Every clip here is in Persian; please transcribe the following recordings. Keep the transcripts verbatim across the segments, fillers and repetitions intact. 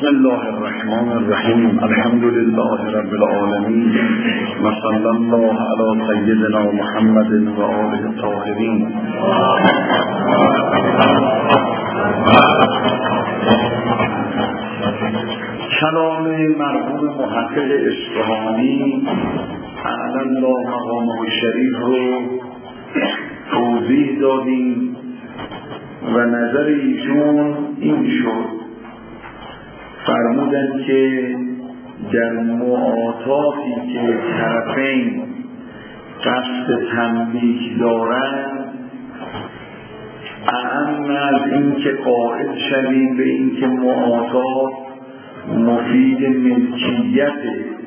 بسم الله الرحمن الرحیم. الحمد لله رب العالمین و صلی الله علی سیدنا محمد و آله الطاهرین. کلام مرحوم محقق اصفهانی اعلی الله مقامه الشریف رو توضیح دادیم و نظر ایشون این شد، فرمودند که در معاطافی که طرفین قصد تملیک دارند، اهم از این که قائل شویم به این که معاطاف مفید ملکیت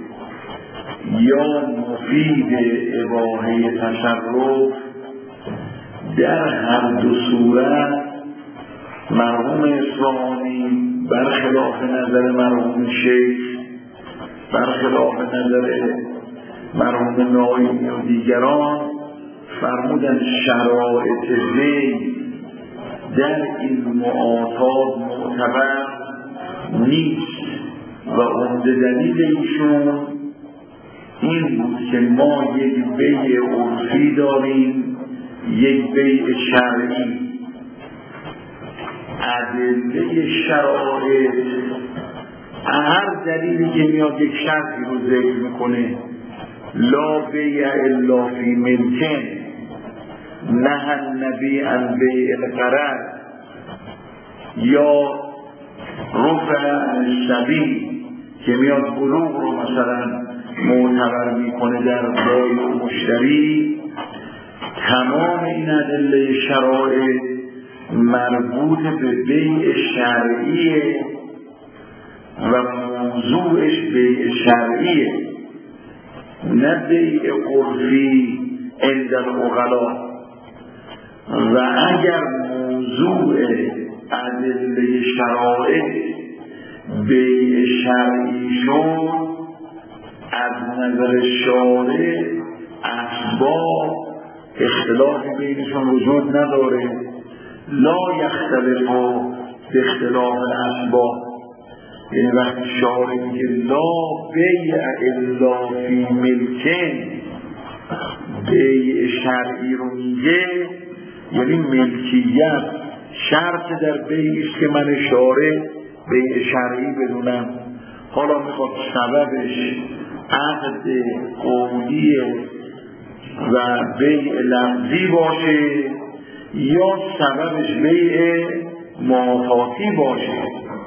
یا مفید اباحه تصرف، در هر دو صورت مرحوم اصفهانی برخلاف نظر مرحوم شیخ، برخلاف نظر مرحوم نایمی و دیگران، فرمودن شرایط وی در این معاطات معتبر نیست و عمده دلیل ایشون این بود که ما یک بیع عرفی داریم، یک بیع شرعی. ادله شرایط هر دلیلی که میاد یک شرطی رو ذکر میکنه، لا بیع الا فی ملکن، نهی النبی عن بیع الغرض، یا رفع السبیل که میاد بلوغ رو مثلا معتبر میکنه در بایع مشتری. تمام این ادله شرایط مربوط به بیع شرعیه و موضوعش بیع شرعیه، نه بیع عرفی عند العقلا. و اگر موضوع ادله شرایط بیع شرعی شد، از نظر شارع اسباب اختلافی بینشون وجود نداره، لا یختلف به اختلاف اسباب. یعنی وقتی شارع میگه لا بیع الا فی ملکن، بیع شرعی رو میگه یعنی ملکیت شرط در بیعیست که من شارع بیع شرعی بدونم. حالا میخواد سببش عقد قولی و بیع لفظی باشه یا سببش بیع معاطاتی باشه.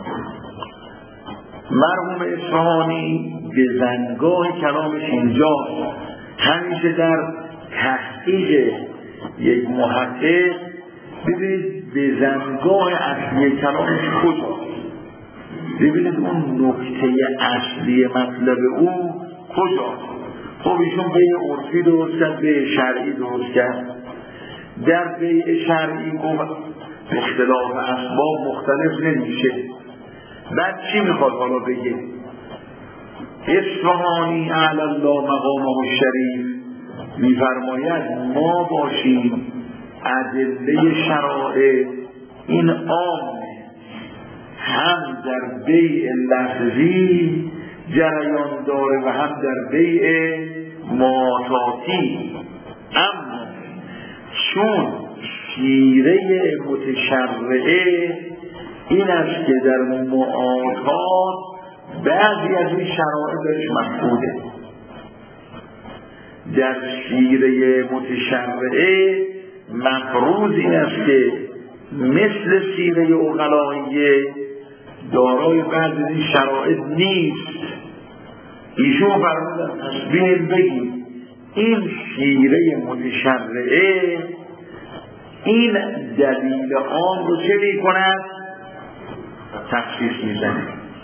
مرحوم اصفهانی به زنگاه کلامش اینجاست. همیشه در تحقیق یک محقق ببینید به زنگاه اصلی کلامش کجاست، ببینید اون نکته اصلی مطلب او کجاست. خب ایشون بیع عرفی درست کرد، بیع شرعی درست کرد. در بیع شرعی گفت اختلاف اسباب مختلف نمیشه. بعد چی میخواد حالا بگه؟ اصفهانی اعلی الله مقامه الشریف میفرماید ما باشیم ادله شرایع این عامه، هم در بیع لفظی جریان داره و هم در بیع معاطاتی. اما چون شیره متشرعه این است که در معاطات بعضی از این شرایط درش مفقوده، در شیره متشرعه مفروض این است که مثل شیره عقلائیه دارای بعضی این شرایط نیست. ایشون فرمودن تصبیح بگیم این شیره متشرعه این دلیل عام رو چه می کند؟ تخصیص می زنه.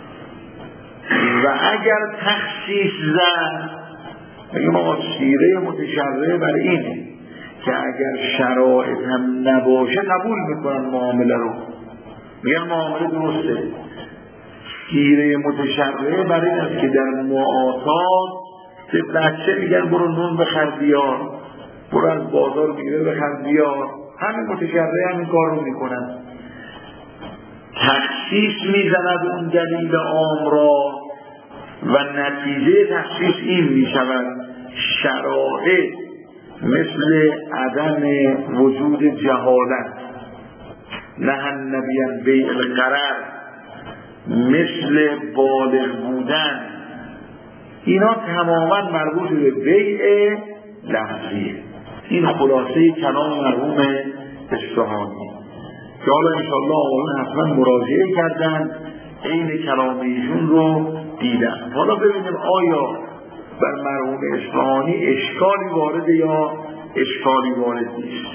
و اگر تخصیص زن بگیم آقا شیره متشرعه بر اینه که اگر شرایط هم نباشه قبول میکنن معامله رو، میگن معامله درسته. شیره متشرعه بر این است که در معاطات به بچه میگن برو نون بخر بیار، برو از بازار میگه بخر بیار، همین متشرعه همین کار رو میکنن. تخصیص میزند اون دلیل عام را و نتیجه تخصیص این میشود شرایط مثل عدم وجود جهالت، نه النبی عن بیع الغرر، مثل بالغ بودن، اینا تماما مربوط به بیع لفظیه. این خلاصه کلام مرحوم اصفهانی که حالا انشاءالله آقایون حتما مراجعه کردن، این کلام ایشون رو دیدن. حالا ببینیم آیا بر مرحوم اصفهانی اشکالی وارد یا اشکالی وارد نیست.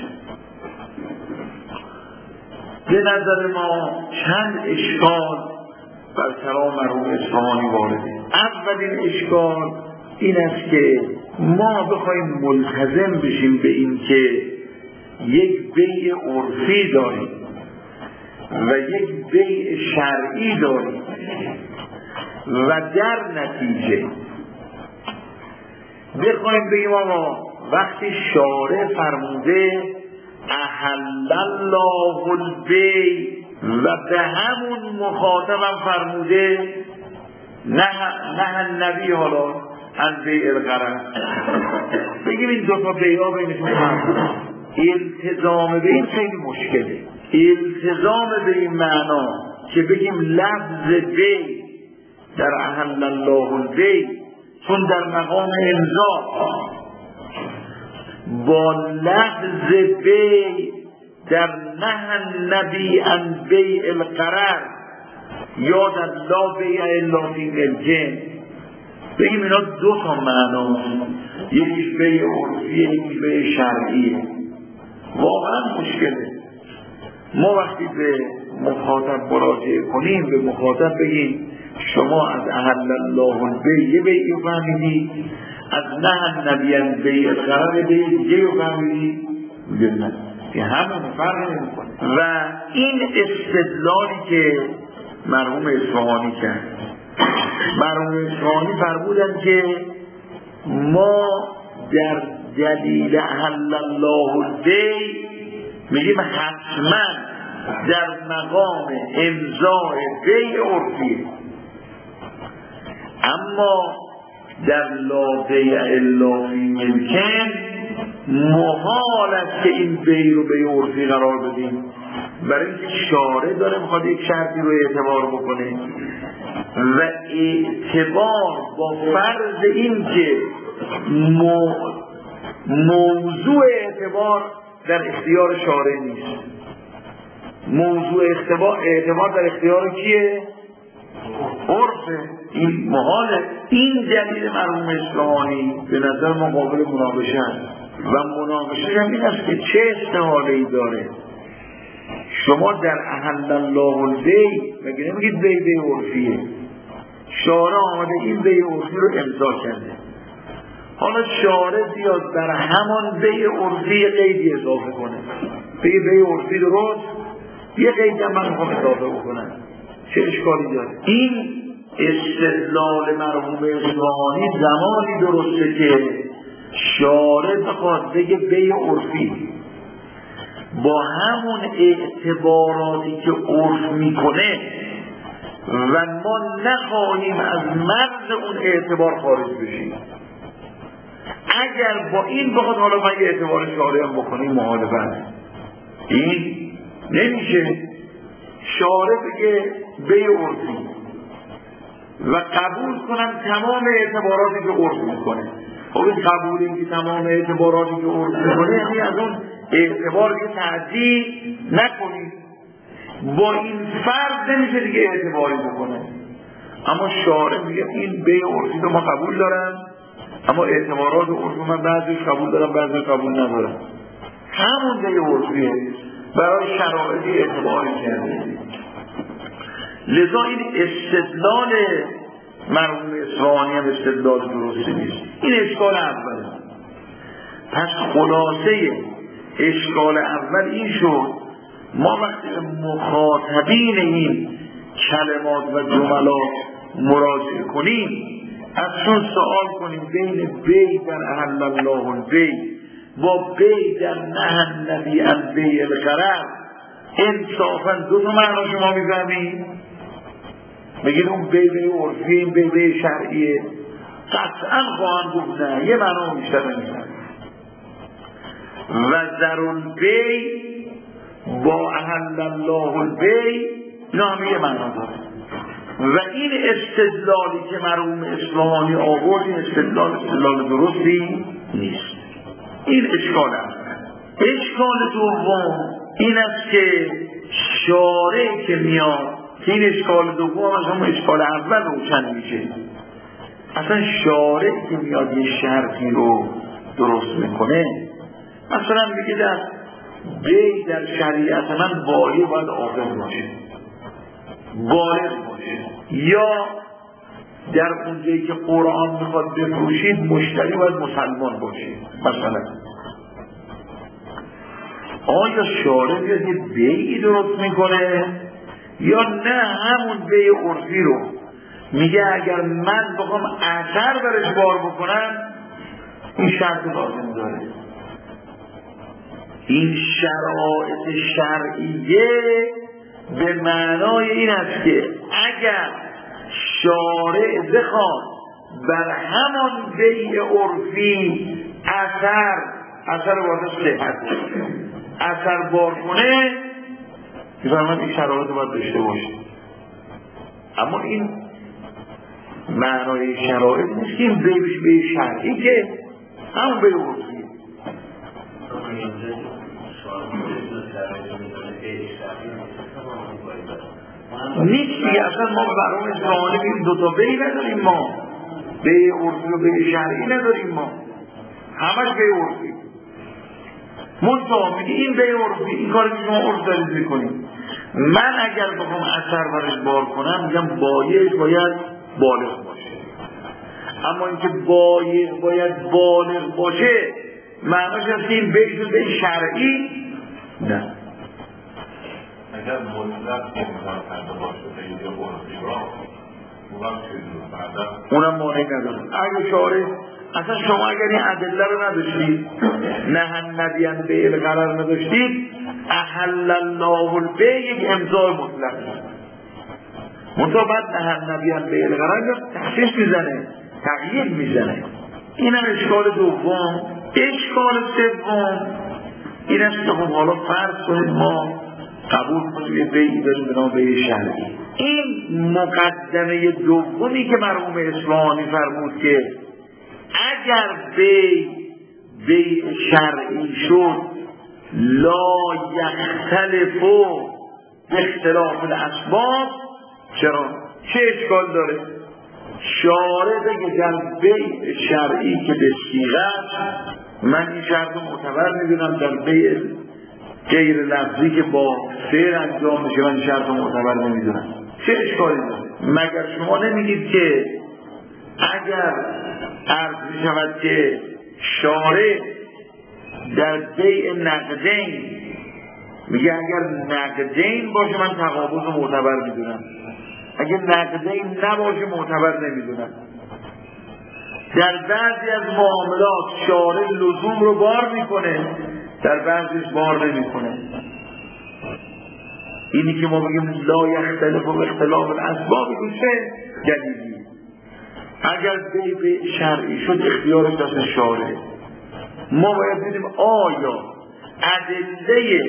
به نظر ما چند اشکال بر کلام مرحوم اصفهانی وارده. اولین اشکال این است که ما بخوایم ملتزم بشیم به این که یک بیع عرفی داریم و یک بیع شرعی داریم و در نتیجه بخوایم بگیم آقا وقتی شارع فرموده احل الله البیع و به همون مخاطبم فرموده نه نه النبی حالا عن بیع الغرر، بگیم این دو تا بیعا بینشون فرق، التزام به این خیلی مشکله. التزام به این معنا که بگیم لفظ بیع در احل الله البیع چون در مقام امضا با لفظ بیع در نه النبی عن بیع الغرر یا در لا بیع الا فی الجن، بگیم اینا دو تا معنا، یکیش بیع عرفیه یکیش بیع شرعیه، واقعا مشکله. ما وقتی به مخاطب مراجعه کنیم به مخاطب بگیم شما از احل الله البیع یه بیعی رو فهمیدی، از نه النبی عن بیع الغرر بیع دیگه رو فهمیدی، میگه نه که همون فرق نمی‌کنه. و این استدلالی که مرحوم اصفهانی کرد، مرحوم اصفهانی فرمودن که ما در دلیل احل الله البیع میگیم حتما در مقام امضاء بیع عرفیه، اما در لا بیع الا فی ملکن محال است که این بیع رو بیع عرفی قرار بدیم، برای اینکه شارع داره میخواد یک شرطی رو اعتبار بکنه و اعتبار با فرض این که موضوع اعتبار در اختیار شارع نیست. موضوع اعتبار اعتبار در اختیار کیه؟ عرفه. این محاله. این دلیل مرحوم اصفهانی به نظر ما قابل مناقشه است و مناقشه هم این است که چه استحاله‌ای داره شما در احل الله البیع مگه نمیگید بیع بیع عرفیه، شارع آمده این بیع عرفی رو امضا کرده، حالا شارع بیاد در همان بیع عرفی قیدی اضافه کنه، بیع بیع عرفی درست یه قید هم من میخوام اضافه بکنم، چه اشکالی داره؟ این استدلال مرحوم اصفهانی زمانی درسته که شارع بخواد بگه بیع عرفی با همون اعتباراتی که عرف میکنه و ما نخواهیم از مرز اون اعتبار خارج بشیم. اگر با این بخواد حالا من یه اعتبار شارع هم بکنیم مخالفت، این نمیشه. شارع بگه بیع عرفی و قبول کنم تمام اعتباراتی که عرف میکنه. خب این قبول این که تمام اعتباراتی که عرف میکنه یعنی از اون اعتبار که تعدیل نکنید، با این فرض نمیشه دیگه اعتباری بکنه. اما شارع میگه این بیع عرفی رو ما قبول دارم، اما اعتبارات عرفی من بعضیش قبول دارم بعضیش قبول ندارم. همون بیع عرفیه برای شرایطی اعتباری کرده. لذا این استدلال مرحوم اصفهانی هم استدلال درستی نیست. این اشکال اوله. پس خلاصه اشکال اول این شد ما وقتی مخاطبین این کلمات و جملات مراجعه کنیم ازشون سوال کنیم بین بیع در احل الله البیع با بیع در نهی النبی عن بیع الغرر انصافا دو تا معنا شما می‌فهمید؟ بگید اون بی بی عرفی این بی بی شرعیه، قطعا خواهند گفت نه یه معنا بیشتر نمی‌فهمید. و ذرون بی با احل الله البی نامی معنا داره. و این استدلالی که مرحوم اصفهانی آورد این استدلال استدلال درستی نیست. این اشکال است. اشکال دوم این است که شارع که میاد، این اشکال دوم از همون اشکال اول روشن میشه. اصلا شارع که میاد یه شرطی رو درست میکنه، مثلا میگه در بی در شریعت من بایی باید عاقل باشه، بالغ باشه، یا در اونجایی که قرآن میخواد بفروشید مشتری باید مسلمان باشه. مثلا آیا شارع میاد یه بیعی درست میکنه یا نه همون بیع عرفی رو میگه اگر من بخوام اثر برش بار بکنم این شرط لازم داره؟ این شرایط شرعیه به معنای این است که اگر شارع بخواد بر همان بیع عرفی اثر اثر واسه صحت اثر بار کنه میفرماید این شرایط باید داشته باشه. اما این معنای شرایط نیست که این بیعش بیع شرعی که همون بیع عرفی نیست دیگه. اصلا ما برای اسلامی این دوتا بی نداریم، ما بی عرفی و بی شرعی نداریم، ما همش بی عرفی. منطقه میگه این بی عرفی، این کاری که شما عرف دارید میکنیم، من اگر بخوام اثر برش بار کنم میگم بایع باید بالغ باشه. اما اینکه بایع باید بالغ باشه معناش هست که این بیش و بی شرعی نه. اگر مطلق امکان کرده باشه به این عرفی را اونم مانع نداره. اگه شارع اصلا شما اگر این ادله رو نداشتید، نهن ندیان بیع قرار نداشتید، احل الله البیع یک امضای مطلق است. منطقه بعد نهن ندیان بیع قرار تخصیص میزنه، تغییر میزنه. این هم اشکال دوم. اشکال سوم این است که خب حالا فرض کنید ما قبول کنیم یه بیعی داریم به نام بیع شرعی. این مقدمه دومی که مرحوم اصفهانی فرمود که اگر بیع بیع شرعی شد لا یختلف اختلاف الاسباب، چرا؟ چه اشکال داره؟ شارع بگه در بیع شرعی که به صیغه من این شرط رو معتبر میدونم، در بیع غیر لفظی که با فعل انجام میشه من این شرط رو معتبر نمیدونم. چه اشکالی داره؟ مگر شما نمیگید که اگر عرض میشود که شارع در بیع نقدین میگه اگر نقدین باشه من تقابض رو معتبر میدونم، اگر نقدین نباشه معتبر نمیدونم. در بعضی از معاملات شارع لزوم رو بار میکنه، در بعضیش بار نمیکنه. اینی که ما بگیم لا یختلف و اختلاف الاسباب چه دلیلی؟ اگر بیع شرعی شد اختیارش دست شارع. ما باید ببینیم آیا ادله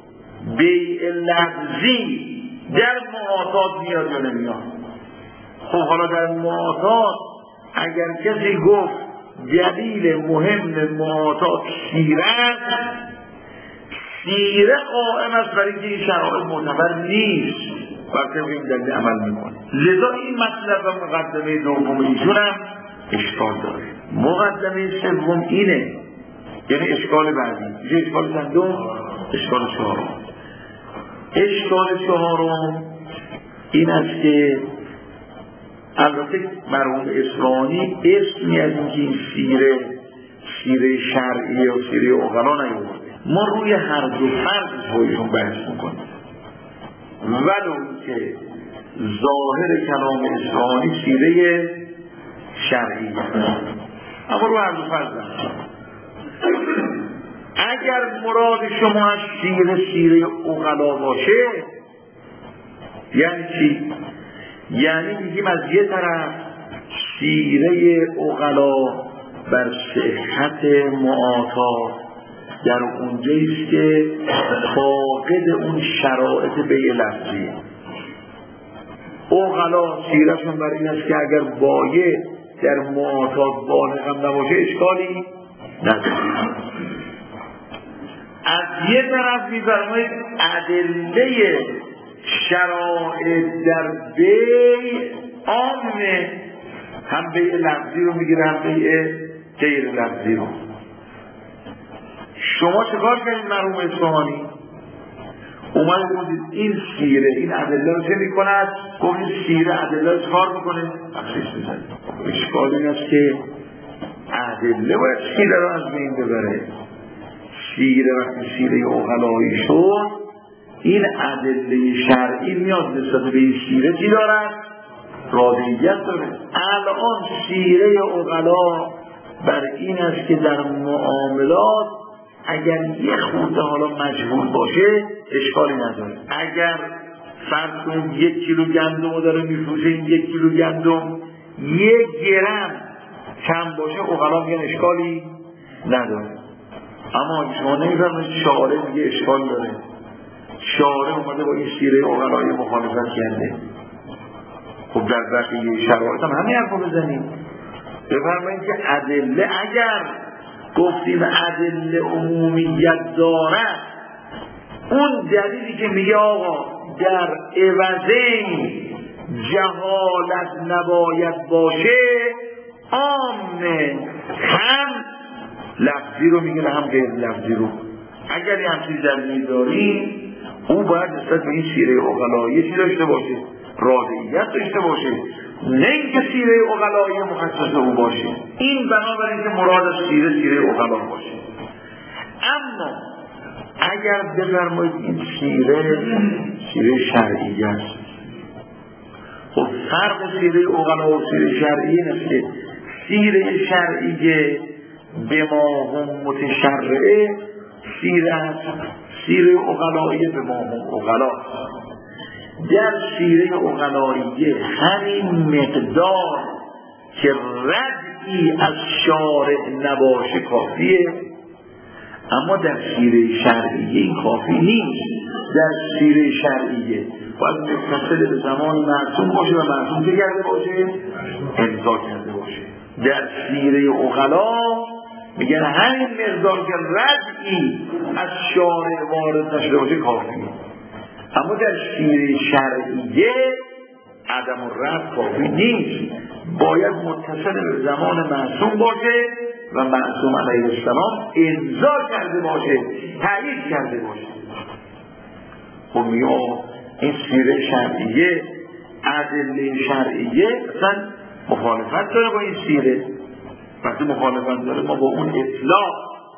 بیع لفظی در معاطات میاد یا نمیاد. خب حالا در معاطات اگر کسی گفت دلیل مهم معاطات سیره است، سیره قائم است برای اینکه این شرایط معتبر نیست، بلکه این دلیل عمل میکنه. لذا این مطلب و مقدمه دوم ایشون هم اشکال داره. مقدمه سوم اینه، یعنی اشکال بعدی میشه اشکال چندم؟ اشکال چهارم. اشکال چهارم این است که البته مرحوم اصفهانی اسمی از اینکه این سیره سیره شرعی و سیره عقلا نیاورده. ما روی هر دو فرض بایشون بحث میکنیم، ولو که ظاهر کلام اصفهانی سیره شرعی است، اما روی هر دو فرض بحث. اگر مراد شما از سیره سیره عقلا باشه یعنی چی؟ یعنی میگیم از یه طرف سیره عقلا بر صحت معاطات در اونجاییست که فاقد اون شرایط بیع لفظی. عقلا سیرهشون بر این است که اگر بایع در معاطات بالغ هم نباشه اشکالی نداره. از یه طرف می‌فرمایید ادله شرایط در بیع عامه، هم بیع لفظی رو میگیره هم بیع غیر لفظی رو. شما چه کار کنید مرحوم اصفهانی؟ اومد گفتید این سیره این ادله رو چه میکند؟ گفتید سیره ادله رو چه کار میکنه؟ تخصیص میزنید. اشکال این است که ادله باید سیره رو از بین ببره. سیره وقتی سیره عقلایی شد این ادله شرعی میاد نسبت به این سیره چی دارد؟ رادیت داره. الان سیره عقلا بر این است که در معاملات اگر یه خورده حالا مجهول باشه اشکالی نداره. اگر فرض کنید یک کیلو گندم رو داره میفروشه، این یک کیلو گندم یک گرم کم باشه عقلا میگن اشکالی نداره. اما شما نمیفرمایید شارع میگه اشکال داره. شارع اومده با این سیره عقلایی مخالفت کرده. خب در بقیه شرایط هم همین حرفو بزنیم. بفرمایید که ادله اگر گفتیم ادله عمومیت دارد، اون دلیلی که میگه آقا در عوضین جهالت نباید باشه عامه، هم لفظی رو میگه هم غیر لفظی رو. اگر یه همچین دلیلی داریم اون باید نسبت به این سیره عقلایی چی داشته باشه؟ رادیت داشته باشه، نه اینکه سیره عقلایی مخصص او باشه. این بنابراین که مراد از سیره سیره عقلا باشه. اما اگر بفرمایید این سیره سیره شرعی است، خب فرق سیره عقلا و سیره شرعی است که سیره شرعی به ما هم متشرعه سیره است، سیره عقلایی به ما هم عقلا. در سیره عقلایی همین مقدار که ردی از شارع نباشه کافیه، اما در سیره شرعیه این کافی نیست. در سیره شرعیه باید متصل به زمان معصوم باشه و معصوم که کرده باشه امضا کرده باشه. در سیره عقلا میگن همین مقدار که ردی از شارع وارد نشده باشه کافیه. اما در سیره شرعیه عدم الرد کافی نیست، باید متصل به زمان معصوم باشه و معصوم علیه السلام امضا کرده باشه، تایید کرده باشه. خب میگه این سیره شرعیه ادله شرعیه اصلا مخالفت داره با این سیره. وقتی مخالفت داره ما با اون اطلاق،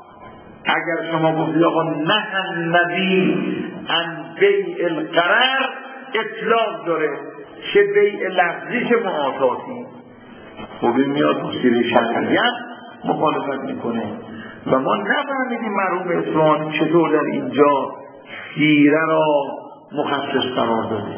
اگر شما گفتید آقا نه النبی ان بیع القرر اطلاق داره، چه بیع لفظی چه معاطاتی، خب این میاد سیره شرعیت مخالفت میکنه و ما نفهمیدیم مرحوم اصفهانی چطور در اینجا سیره را مخصص قرار داده.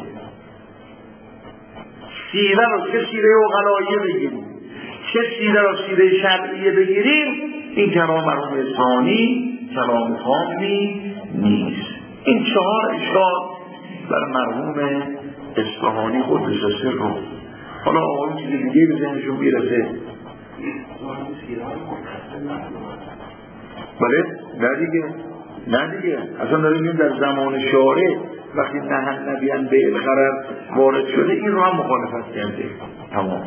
سیره را چه سیره عقلاییه بگیریم چه سیره را سیره شرعیه بگیریم، این کلام مرحوم اصفهانی کلام کاملی نیست. این چهار اشکال بر مرحوم اصفهانی قدس سر رو. حالا آقایون چیز دیگه به ذهنشون میرسه؟ بله؟ نه دیگه نه دیگه اصلا داریم در زمان شارع وقتی نهن نبیان به الخرر وارد شده این رو هم مخالفت کرده. تمام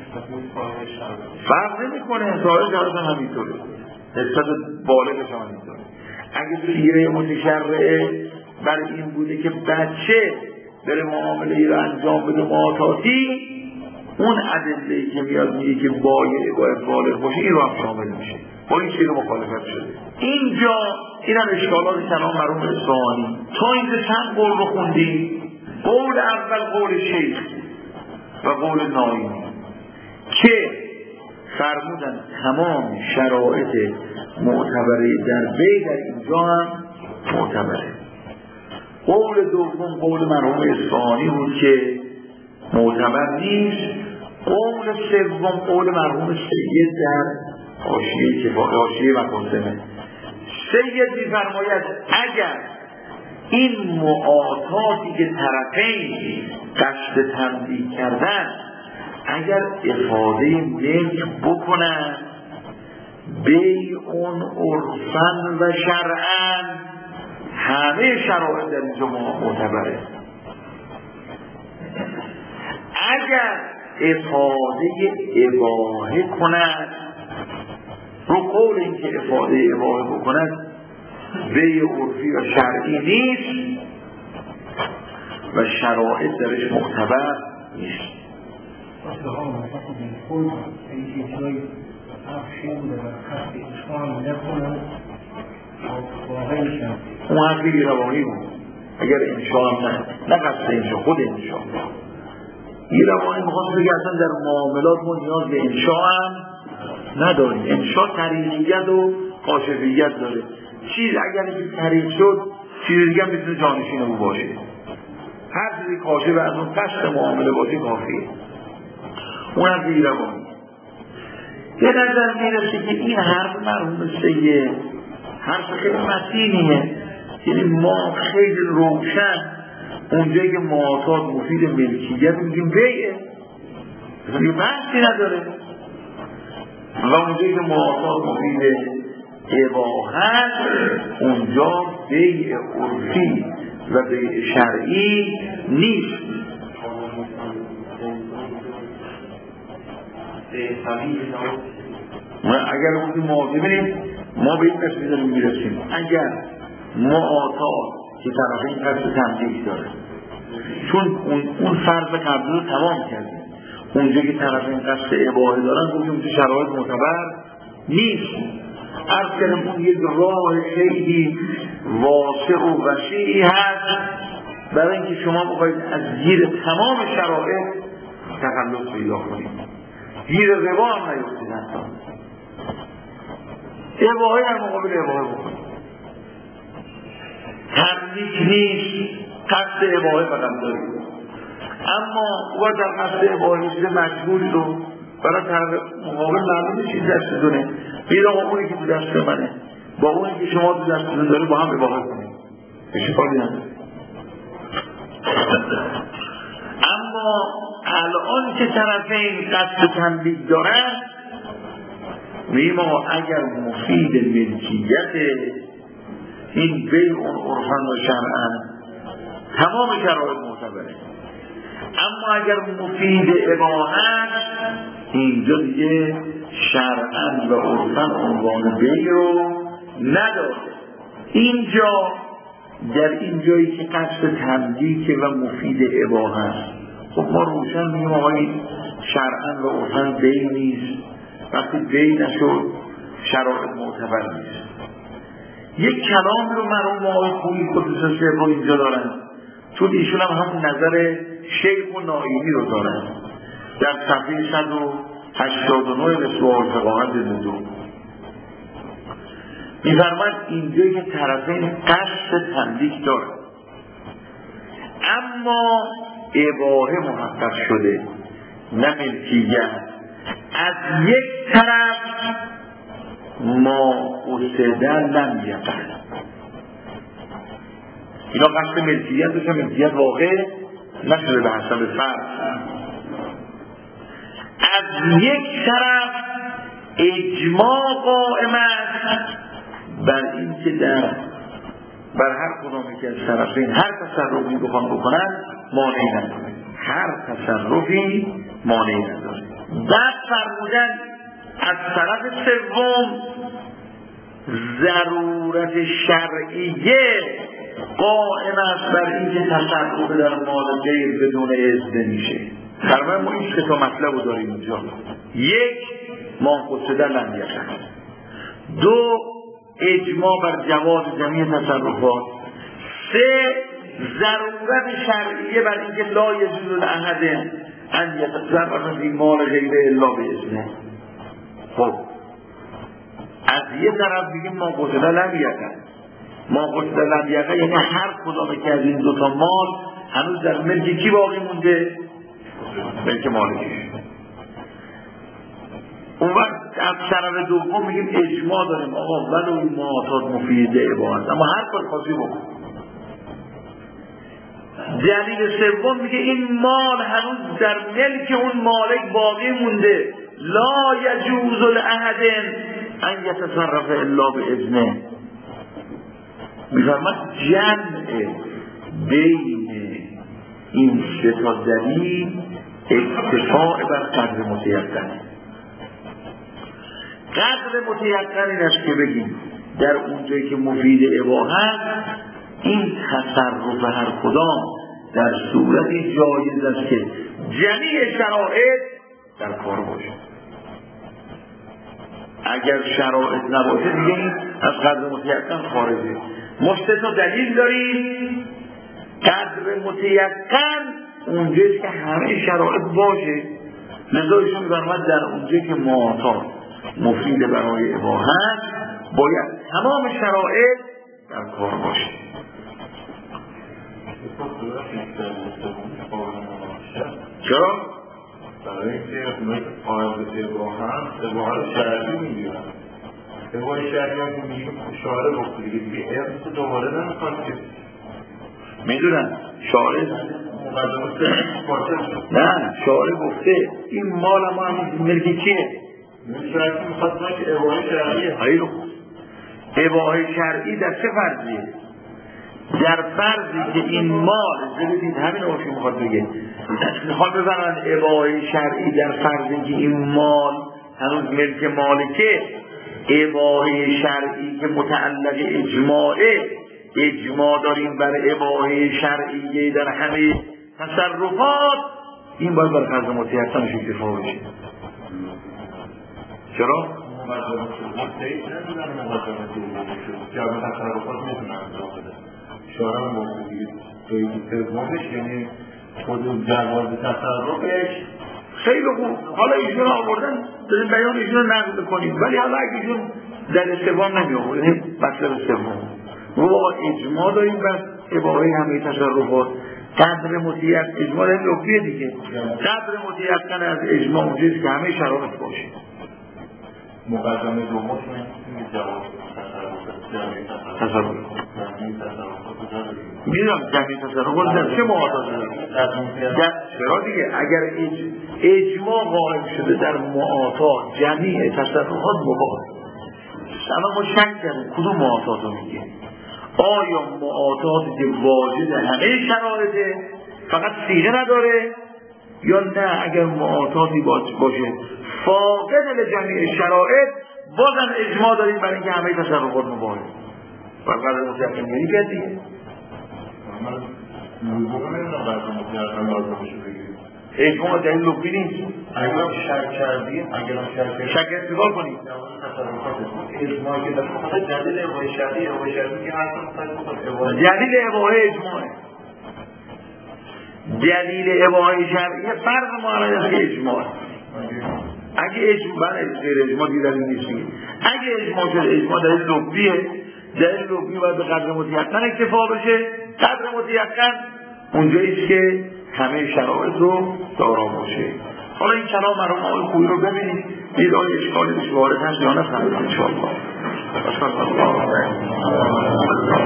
فرق نمی کنه. ظاهر جهاز هم همینطوره، نسبت بالغش هم همینطوره. اگه سیره متشرعه بر این بوده که بچه بره معامله ای رو انجام بده معاطاتی، اون ادله‌ای که میاد میگه که بایع باید بالغ باشه این رو هم شامل میشه. با این سیره مخالفت شده. اینجا این هم اشکالات کلام مرحوم اصفهانی. تا اینجا چند قول رو خوندی؟ قول اول قول شیخ و قول نایمی که فرمودن تمام شرایط معتبره در بی در اینجا هم معتبره. قول دوم قول مرحوم اصفهانی بود که معتبر نیست. قول سوم قول مرحوم سید در حاشیه کفایه حاشیه مقاسمه. سید می‌فرماید اگر این معاطاتی که طرفین قصد تمدید کردن اگر افاده ملک بکنن بیعون عرفن و شرعن، همه شرایط در اینجا معتبره. اگر افاده اباحه کند، رو قول این که افاده اباحه بکند بیع عرفی و شرعی نیست و شرایط درش معتبر نیست. اون حرفی روانی بود. اگر انشاء هم نه نه قصد انشاء، خود انشاء این روانی میخواست بگه اصلا در معاملات ما نیاز به انشاء هم نداریم. انشاء طریقیت و کاشفیت داره. چیز اگر این طریق شد چیز دیگه هم میتونه جانشین او باشه. هر چیزی کاشف از اون قصد معامله باشه کافیه. اون حرفی روانی. به نظر میرسه که این حرف مرحوم سید حرف خیلی متینیه. یعنی ما خیلی روشن اونجایی که معاطات مفید ملکیت میگیم بیعه، یه بحثی نداره، و اونجایی که معاطات مفید اباحت اونجا بیع عرفی و بیع شرعی نیست. اگر اون موضوع ببینیم ما به این قصد داریم میرسیم. اگر معاطات که طرفین قصد تمدید داره، چون اون, اون فرض قبل رو تمام کردیم، اونجا که طرفین قصد اباحه دارن اون که شرایط معتبر نیست. عرض کردم اون یک راه خیلی واسع و وسیعی هست برای اینکه شما بخواید از زیر تمام شرایط تخلص پیدا کنید. زیر ربا هم نیفتید حتی اباحه در مقابل اباحه بکنید. تملیک نیست، قصد اباحه فقط دارید، اما او در قصد اباحه چیز مجبوری رو برای طرف مقابل معلومه چیز دست دونه بیر آقا اونی که تو دست منه با اونی که شما تو دست دونه داره با هم اباحه کنید، اشکالی نداره. اما الان که طرفین قصد تملیک دارن میگیم آقا اگر مفید ملکیت این بیع اون عرفن و شرعن تمام شرایط معتبره، اما اگر مفید اباحت اینجا دیگه شرعن و عرفن عنوان بیع رو نداره. اینجا در این جایی که قصد تملیک و مفید اباحت، خب ما روشن میگیم آقای شرعن و عرفن بیع نیست. وقتی بیع نشد شرایط معتبر نیست. یک کلام رو مرحوم آقای خویی قدس سره اینجا دارن، چون ایشون هم همون نظر شیخ و نائینی رو دارن در صفحه صد و هشتاد و نه رسوال فقاهت نزول می‌فرماید اینجایی که طرفین قصد تملیک دارن اما اباحه محقق شده نه ملکیت، از یک طرف ما قصدن لم یقع، اینا قصد ملکیت داشتن، ملکیت واقع نشده به حسب فرض. از یک طرف اجماع قائم است بر این که در بر هر کدومی که از طرفین هر تصرفی بخوان بکنن مانعی نداره، هر تصرفی مانعی نداره. بعد فرمودن از طرف سوم ضرورت شرعیه قائم است بر این که تصرف در مال غیر بدون اذن میشه. فرمان ما این سه تا مطلب رو داریم اینجا. یک، ما قصده لم یقع. دو، اجماع بر جواز جمعی تصرفات. سه، ضرورت شرعیه بر این که لا یجوز الاحد ان یتصرف فی مال غیر الا باذنه. خب از یه طرف بگیم ما قتل لم یقع، ما قتل لم یقع یعنی هر کدام که از این دوتا مال هنوز در ملک کی باقی مونده؟ ملک مالکیش. اون وقت از طرف دوم میگیم اجماع داریم آقا ولو معاطات مفید اباحت، اما هر کار خاصی بکن. دلیل سوم میگه این مال هنوز در ملک اون مالک باقی مونده، لا یجوز لاحد ان یتصرف الا باذنه. میفرماد جمع بین این سه تا دلیل اکتفاء بر قدر متیقن. قدر متیقن این است که بگیم در اونجایی که مفید اباحت این تصرف هر کدام در صورتی جایز است که جمیع شرایط در کار باشه. اگر شرایط نباشه دیگه این از قدر متیقن خارجه. مستثنا دلیل داریم قدر متیقن اونجایی که همه شرایط باشه، لذا ایشون فرمود در اونجایی که معاطات مفید برای اباحت باید تمام شرایط در کار باشه. چرا؟ برای اینکه قاعده اباحت اباحت شرعی میگیرن، اباحت شرعی هم که میگیم شارع گفته دیگه دیگه ارث دوباره نمیخواد که میدونن شارع نه شارع گفته این مال ما هم ملکی کیه؟ شرعی میخواد که اباحت شرعیه. خیلی خوب. اباحت شرعی در چه فرضیه؟ در فرضی که این مال ببینید همین رو که میخواد بگه میخواد بزنن اباحت شرعی در فرضی که این مال هنوز ملک مالکه، اباحت شرعی که متعلق اجماعه، اجماع داریم بر اباحت شرعی در همه تصرفات، این باید بر فرض متیقنش اکتفا بشه. چرا؟ شارع موجودی توی سومش یعنی خود جواز تصرفش. خیلی خوب. حالا ایشون آوردن داریم بیان ایشون رو نقل کنیم، ولی حالا اگه ایشون در سوم نمی آوردن مطلب سوم و اجماع داریم بس اباحت همه تصرفات، قدر متیقن اجماع داریم لفظیه دیگه، قدر متیقن از اجماع اونجاست که همه شرایط باشه. مقدمه دومش میگه جواز تصرف میدونم جمعی تصرف در چه معاطات در چرا دیگه اگر اج... اجماع قائم شده در معاطات جمعی تصرفات مباح. اما ما شک کردیم کدوم معاطات رو میگه، آیا معاطات که واجد همه شرایطه فقط صیغه نداره، یا نه اگر معاطاتی باشه فاقد لجمیع شرایط بازم اجماع داریم برای اینکه همه تصرفات مباحه. فقط متیقن یعنی که دیگه اجماع دلیل لفظی نیست. اگر شک کردیم اگر شک کردیم شک انتقال کنید اجماعی که داریم خود دلیل اباحت شرعی اباحت شرعی که هر کدوم دلیل اباحت اجماعه. دلیل اباحت شرعی فرق معرض از اجماع. اگه اجماع غیر اجماع دیدن نیست، اگه اجماع شده اجماع دلیل لفظیه، دلیل لفظی باید به قدر متیقن اکتفا بشه. قدر متیقن اونجاییست که همه شرایط رو دارا باشه. حالا این کلام مرحوم آقای خویی رو ببینید دید آیا اشکالی بهش وارد هست یا نه. ان شاء الله.